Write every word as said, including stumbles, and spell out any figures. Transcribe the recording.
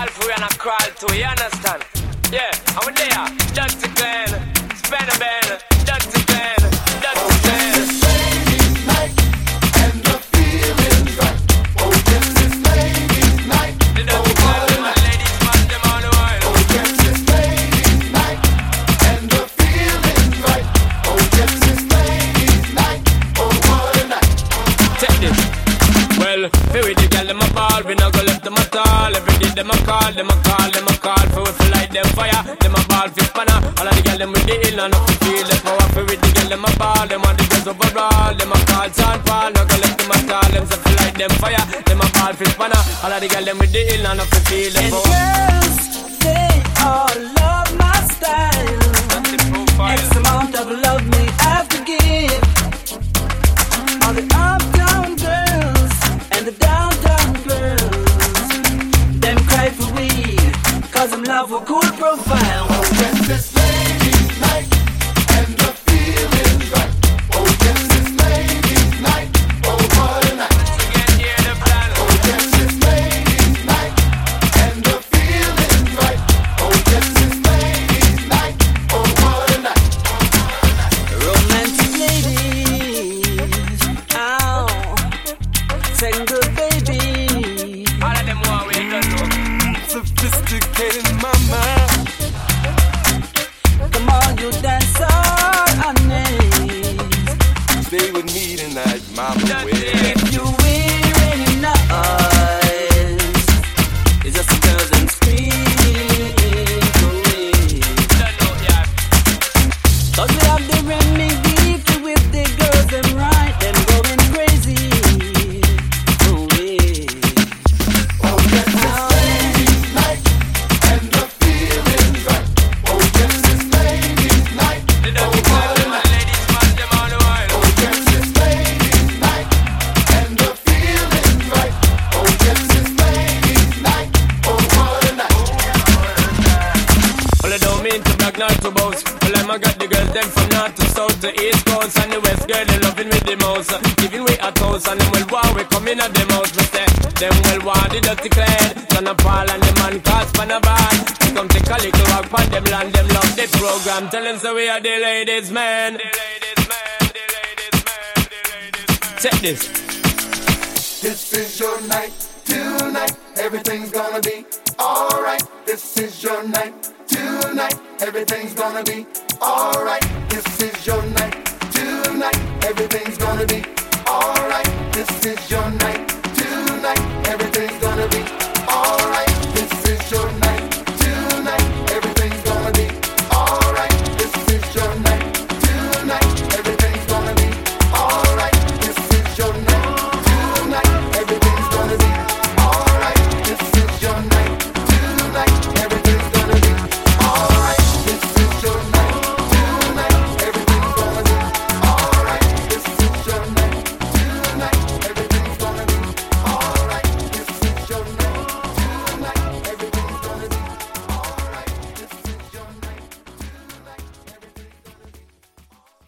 fall for and I crawl to, you understand? Yeah, I'm there, Dirty Glen, Spend a Ben, Dirty Glen, Dirty Glen. Oh, this is ladies' night, and the feeling's right. Oh, this is ladies' night, oh, what a night. Ladies, man, them on the world. Oh, this is ladies' night, and the feeling's right. Oh, this is ladies' night, oh, what a night. Take this. Well, here with the girl, them a ball, we no go left them at all. Every day them a call, them a call, them a call. For we feel like them fire, them a ball fit spanner. All of the girl them with the ill and up to feel them power. For with the girl, them a ball, them want the girls overall. Them a call, San Paul, no go left them at all. Them say feel like them fire, them a ball fit spanner. All of the girl them with the ill and up to feel them power. Girls, they all love my style. X amount of love me have to give. All the uptown girls and the downtown girls, them cry for we, cause them love a cool profile. Oh, this is ladies' night, and the feeling's right. Oh, this is ladies' night, oh, what a night. Oh, this is ladies' night, and the feeling's right. Oh, this is ladies' night, oh, what a night. Romantic ladies, ow, single baby. All of them want we don't know. Sophisticated mama. Come on, you dance all honey. Stay with me tonight, mama. If you wearing noise, it's just the girls and scream away. Don't know, yeah. Cause we have the remedy to whip the girls and right, them going crazy. Away. Oh, this is ladies' night, and the feeling's right. Oh, this is ladies' night, The oh, dirty what a girl, night. ladies, man, them on the world. Oh, this is ladies' night, and the feeling's right. Oh, this is ladies' night, oh, what a night. Well, I don't mean to brag, not to boast. Well, I got the girls them from north to south to east coast and the west girl they loving me the most. Giving way a toast and them well war we coming at them house. Me say them well war the dirty clad. Son of Paul and the man cast pan a band. We come take a little walk on them land. Them love the program. Tell them so we are the ladies man. The ladies man, the ladies man, the ladies man. Check this. This is your night, tonight, everything's gonna be alright. This is your night, tonight, everything's gonna be alright. This is your night, tonight, everything's gonna be alright. This is your